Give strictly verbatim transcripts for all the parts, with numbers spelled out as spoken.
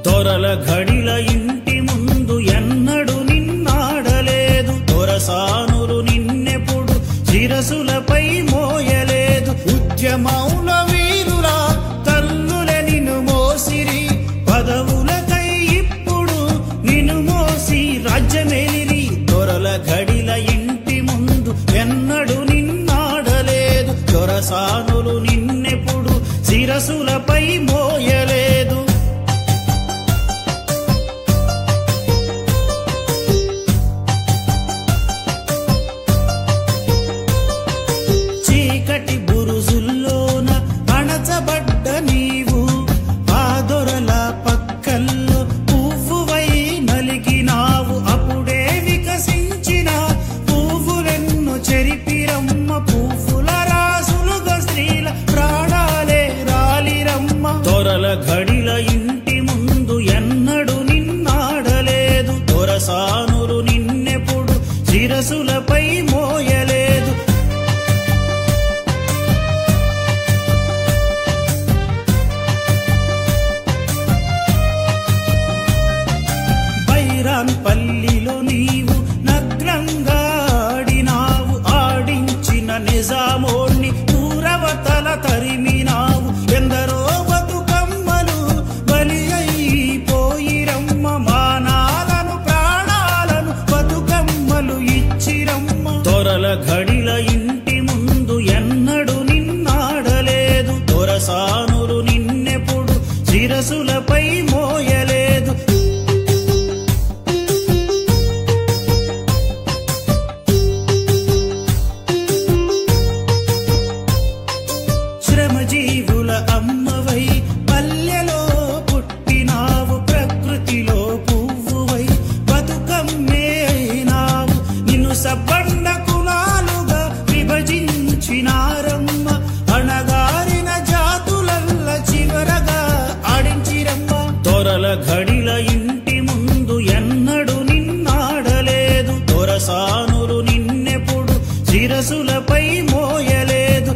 దొరల ఘడిల ఇంటి ముందు ఎన్నడు నిన్నాడలేదు, దొరసానులు నిన్నెప్పుడు శిరసులపై మోయలేదు. ఉద్యమౌల వీరులా తల్లులే నిన్ను మోసిరి, పదవులకై ఇప్పుడు నిన్ను మోసి రాజ్యమేలిరి. దొరల ఘడిల ఇంటి ముందు ఎన్నడు నిన్నాడలేదు, దొరసానులు నిన్నెప్పుడు శిరసులపై మోయలేదు. చీకటి బురుజుల్లోన అణచబడ్డ నీవు, ఆ దొరల పక్కల్లో పువ్వువై నలిగినావు. అప్పుడే వికసించిన పువ్వులెన్ను చెరిపిరమ్మ, పువ్వుల రాసులుగా స్త్రీల ప్రాణాలే రాలిరమ్మ. దొరల ఘడిల ఇంటి ముందు ఎన్నడు నిన్నాడలేదు, దొరసానులు నిన్నెప్పుడు శిరసులపై మోయలేదు. పల్లిలో నీవు నగ్నంగా ఆడినావు, ఆడించిన నిజామోణ్ణి పూరవతల తరిమినావు. ఎందరో బతుకమ్మలు బలి అయిపోయిరమ్మ, మానాలను ప్రాణాలను బతుకమ్మలు ఇచ్చిరమ్మ. దొరల ఘడిల ఇంటి ముందు ఎన్నడు నిన్నాడలేదు, దొరసానులు నిన్నెప్పుడు శిరసులపై మోయలేదు. శ్రమజీవుల అమ్మవై పల్లెలో పుట్టినావు, ప్రకృతిలో పువ్వువై బతుకమ్మే అయినావు. నిన్ను సబ్బండ కులాలుగా విభజించినారమ్మ, అణగారిన జాతులల్ల చివరగా ఆడించిరమ్మ. దొరల ఘడిల ఇంటి ముందు ఎన్నడు నిన్నాడలేదు, దొరసానులు నిన్నెప్పుడు శిరసులపై మోయలేదు.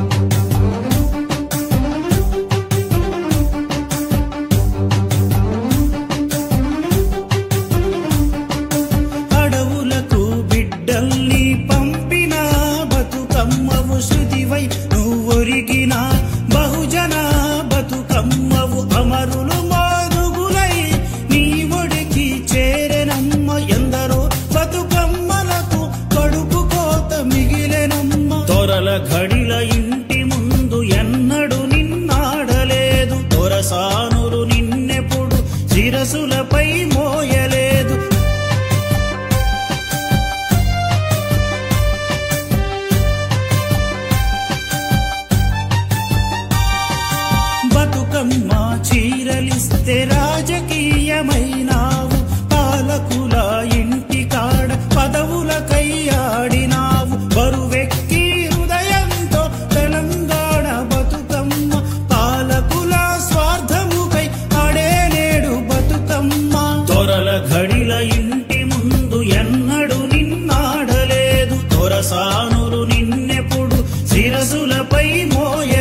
అడవులకు బిడ్డల్ని పంపిన బతుకమ్మవు, శృతివై నువ్వొరిగిన బహుజన బతుకమ్మవు. అమరులు మోదుగులై నీ ఒడికి చేరెనమ్మ, ఎందరో బతుకమ్మలకు కడుపు కోత మిగిలెనమ్మ. దొరల ఘడిల ఇంటి ముందు ఎన్నడు నిన్నాడలేదు, దొరసానులు నిన్నెప్పుడు శిరసులపై మోయలేదు. బతుకమ్మ చీరలిస్తే రాజకీయమైనావు, పాలకుల ఇంటి కాడ పదవులకై ఆడినావు. బరువెక్కి హృదయంతో తెలంగాణ బతుకమ్మ, పాలకుల స్వార్థముకై ఆడే నేడు బతుకమ్మ. దొరల ఘడిల ఇంటి ముందు ఎన్నడు నిన్నాడలేదు, దొరసానులు నిన్నెప్పుడు శిరసులపై మోయ